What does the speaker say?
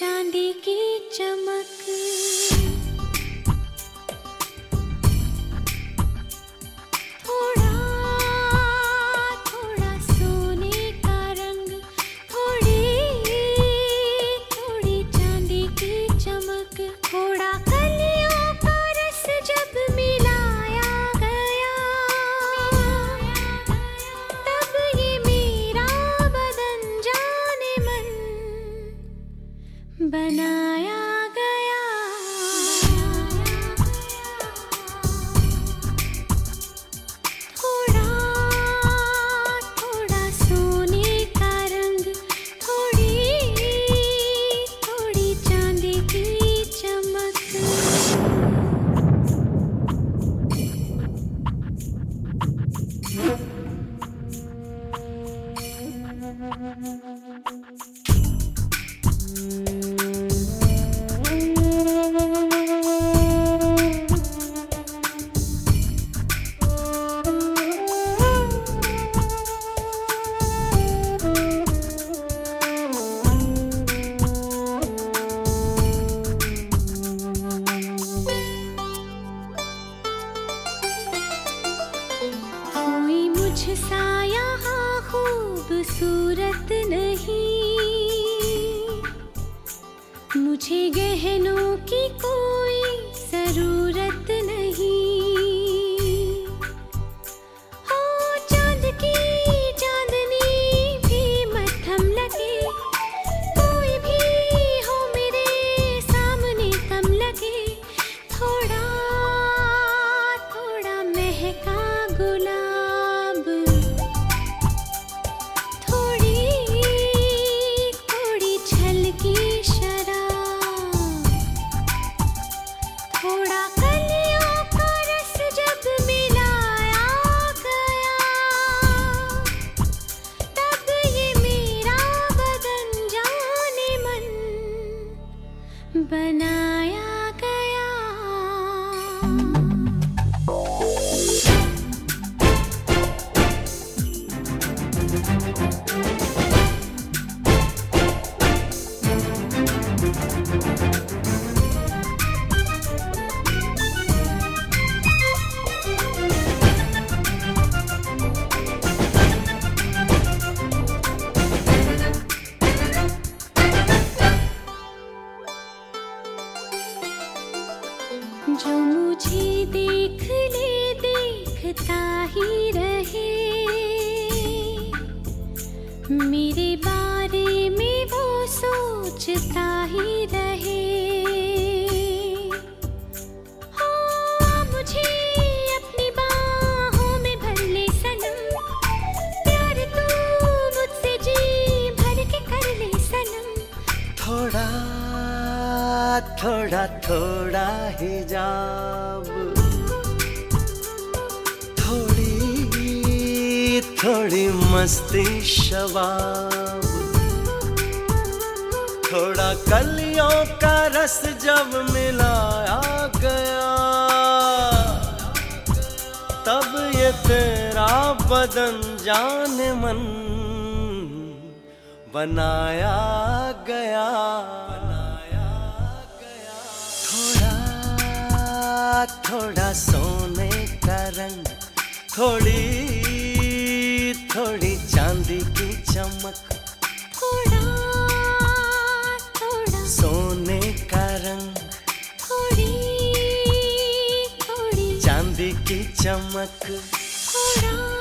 चांदी की चमक। थोड़ा थोड़ा सोने का रंग, थोड़ी थोड़ी चांदी की चमक। थोड़ा कलियों का रस जब मिलाया गया, तब ये मेरा बदन जाने मन बनाया गया। थोड़ा थोड़ा सोने का रंग, थोड़ी थोड़ी चांदी की चमक। कोई मुझसा यहाँ खूबसूरत नहीं, मुझे गहनों की कोई जरूरत नहीं। हो चांद की चांदनी भी मद्धम लगे, कोई भी हो मेरे सामने कम लगे। थोड़ा थोड़ा महका गुलाब, थोड़ी थोड़ी छलकी शराब। थोड़ा कलियों का रस जब मिलाया गया, तब ये मेरा बदन जाने मन बनाया गया। जो मुझे देख ले देखता ही रहे, मेरे बारे में वो सोचता ही रहे। हो मुझे अपनी बाहों में भर ले सनम, प्यार तू मुझसे जी भर के कर ले सनम। थोड़ा थोड़ा थोड़ा हिजाब, थोड़ी थोड़ी मस्ती शबाब। थोड़ा कलियों का रस जब मिलाया गया, तब ये तेरा बदन जाने मन बनाया गया। थोड़ा सोने का रंग, थोड़ी थोड़ी चांदी की चमक। थोड़ा थोड़ा सोने का रंग, थोड़ी थोड़ी चांदी की चमक। थोड़ा